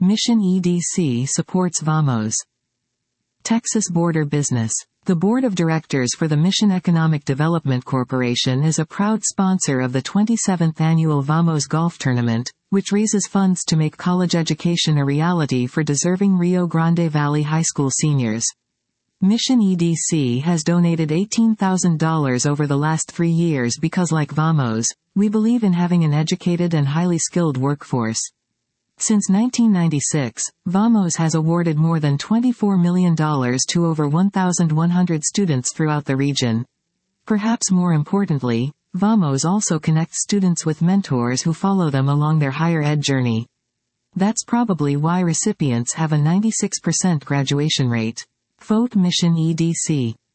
Mission EDC supports VAMOS. Texas Border Business. The Board of Directors for the Mission Economic Development Corporation is a proud sponsor of the 27th annual VAMOS Golf Tournament, which raises funds to make college education a reality for deserving Rio Grande Valley High School seniors. Mission EDC has donated $18,000 over the last 3 years because, like VAMOS, we believe in having an educated and highly skilled workforce. Since 1996, VAMOS has awarded more than $24 million to over 1,100 students throughout the region. Perhaps more importantly, VAMOS also connects students with mentors who follow them along their higher ed journey. That's probably why recipients have a 96% graduation rate. Vote Mission EDC.